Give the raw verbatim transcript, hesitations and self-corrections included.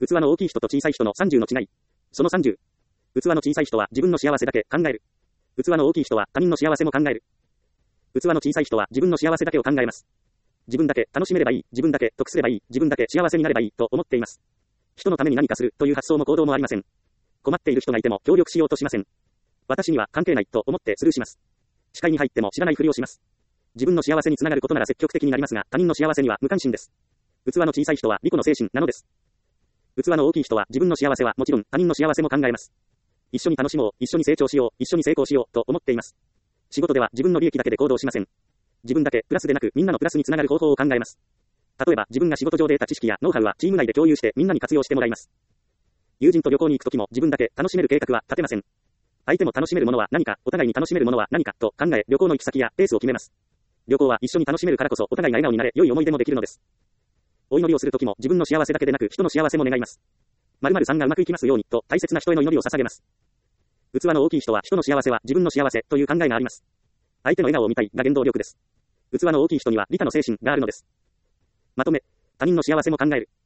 器の大きい人と小さい人のさんじゅうの違い。そのさんじゅう。器の小さい人は自分の幸せだけ考える。器の大きい人は他人の幸せも考える。器の小さい人は自分の幸せだけを考えます。自分だけ楽しめればいい、自分だけ得すればいい、自分だけ幸せになればいいと思っています。人のために何かするという発想も行動もありません。困っている人がいても協力しようとしません。私には関係ないと思ってスルーします。視界に入っても知らないふりをします。自分の幸せにつながることなら積極的になりますが、他人の幸せには無関心です。器の小さい人は利己の精神なのです。器の大きい人は自分の幸せはもちろん他人の幸せも考えます。一緒に楽しもう、一緒に成長しよう、一緒に成功しようと思っています。仕事では自分の利益だけで行動しません。自分だけプラスでなくみんなのプラスにつながる方法を考えます。例えば自分が仕事上で得た知識やノウハウはチーム内で共有してみんなに活用してもらいます。友人と旅行に行くときも自分だけ楽しめる計画は立てません。相手も楽しめるものは何か、お互いに楽しめるものは何かと考え、旅行の行き先やペースを決めます。旅行は一緒に楽しめるからこそお互いが笑顔になれ、良い思い出もできるのです。お祈りをするときも自分の幸せだけでなく人の幸せも願います。〇〇さんがうまくいきますようにと大切な人への祈りを捧げます。器の大きい人は人の幸せは自分の幸せという考えがあります。相手の笑顔を見たいが原動力です。器の大きい人には利他の精神があるのです。まとめ、他人の幸せも考える。